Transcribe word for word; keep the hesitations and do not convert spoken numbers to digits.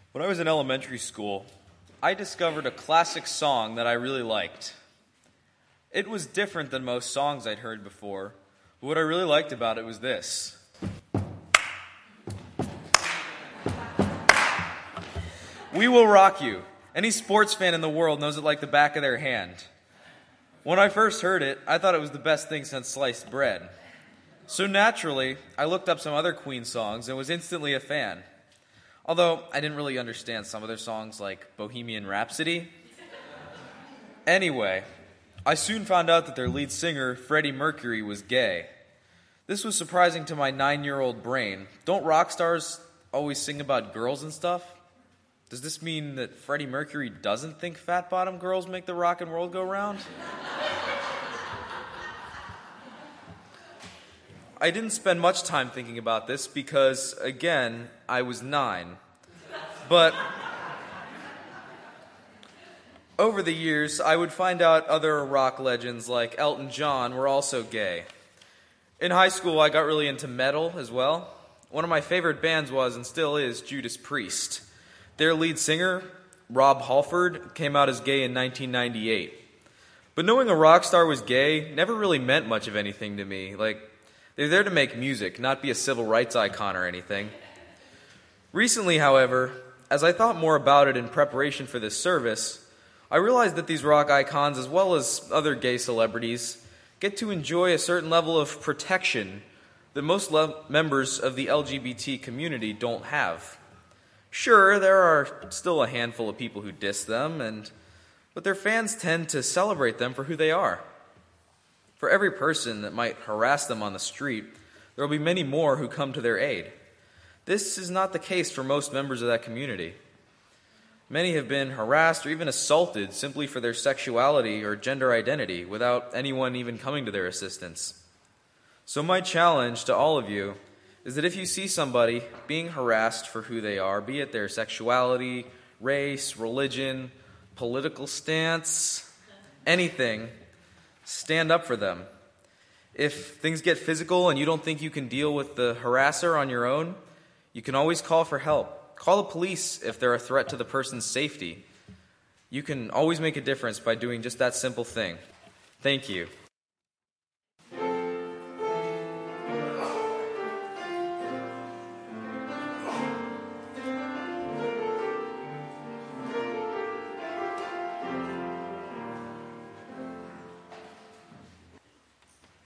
When I was in elementary school, I discovered a classic song that I really liked. It was different than most songs I'd heard before, but what I really liked about it was this. We Will Rock You. Any sports fan in the world knows it like the back of their hand. When I first heard it, I thought it was the best thing since sliced bread. So naturally, I looked up some other Queen songs and was instantly a fan. Although I didn't really understand some of their songs like Bohemian Rhapsody. Anyway, I soon found out that their lead singer, Freddie Mercury, was gay. This was surprising to my nine-year-old brain. Don't rock stars always sing about girls and stuff? Does this mean that Freddie Mercury doesn't think fat-bottom girls make the rock and world go round? I didn't spend much time thinking about this because, again, I was nine. But over the years, I would find out other rock legends like Elton John were also gay. In high school, I got really into metal as well. One of my favorite bands was, and still is, Judas Priest. Their lead singer, Rob Halford, came out as gay in nineteen ninety-eight. But knowing a rock star was gay never really meant much of anything to me. Like, they're there to make music, not be a civil rights icon or anything. Recently, however, as I thought more about it in preparation for this service, I realized that these rock icons, as well as other gay celebrities, get to enjoy a certain level of protection that most le- members of the L G B T community don't have. Sure, there are still a handful of people who diss them, and but their fans tend to celebrate them for who they are. For every person that might harass them on the street, there will be many more who come to their aid. This is not the case for most members of that community. Many have been harassed or even assaulted simply for their sexuality or gender identity without anyone even coming to their assistance. So my challenge to all of you is that if you see somebody being harassed for who they are, be it their sexuality, race, religion, political stance, anything, stand up for them. If things get physical and you don't think you can deal with the harasser on your own, you can always call for help. Call the police if they're a threat to the person's safety. You can always make a difference by doing just that simple thing. Thank you.